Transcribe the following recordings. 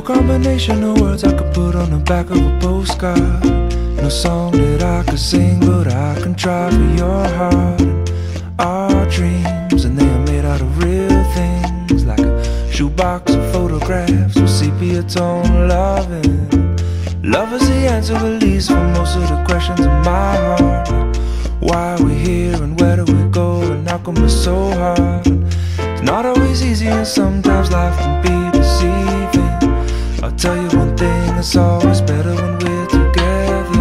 combination of words I could put on the back of a postcard. No song that I could sing, but I can try for your heart. Our dreams, and they are made out of real things, like a shoebox of photographs with sepia tone loving. Love is the answer, at least, for most of the questions in my heart. Why are we here and where do we go and how come it's so hard? It's not always easy and sometimes life can be deceiving. I'll tell you one thing, it's always better when we're together.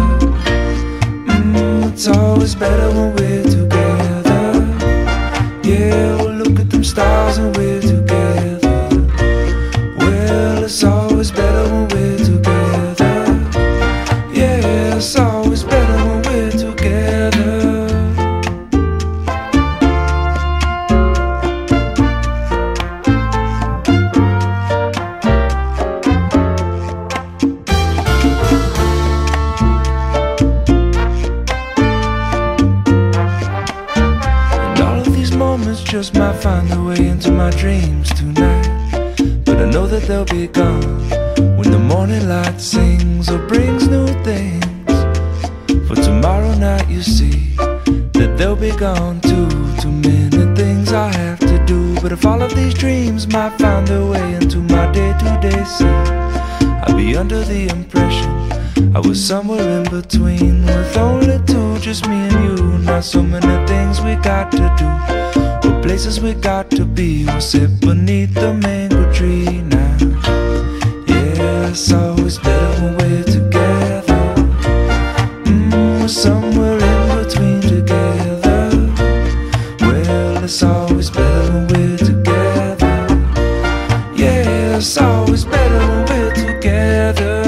It's always better when we're together. Yeah, we'll look at them stars and we're together. Well, it's always better when we're together. Yeah, it's always better when we're together. Moments just might find their way into my dreams tonight, but I know that they'll be gone when the morning light sings or brings new things. For tomorrow night you see that they'll be gone too. Too many things I have to do, but if all of these dreams might find their way into my day-to-day scene, I'd be under the impression I was somewhere in between, with only two, just me and you. Not so many things we got to do, or places we got to be. We'll sit beneath the mango tree now. Yeah, it's always better when we're together. We're somewhere in between together. Well, it's always better when we're together. Yeah, it's always better when we're together.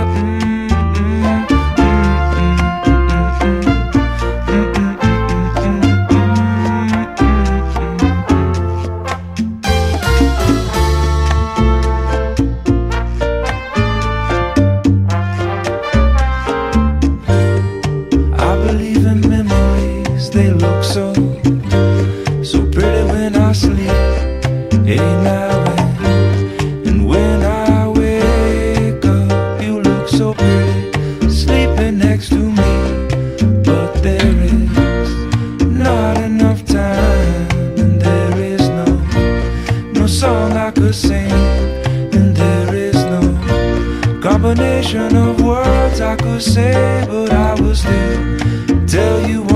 They look so pretty when I sleep. Hey now, and when I wake up, you look so pretty, sleeping next to me. But there is not enough time, and there is no song I could sing, and there is no combination of words I could say, but I will still tell you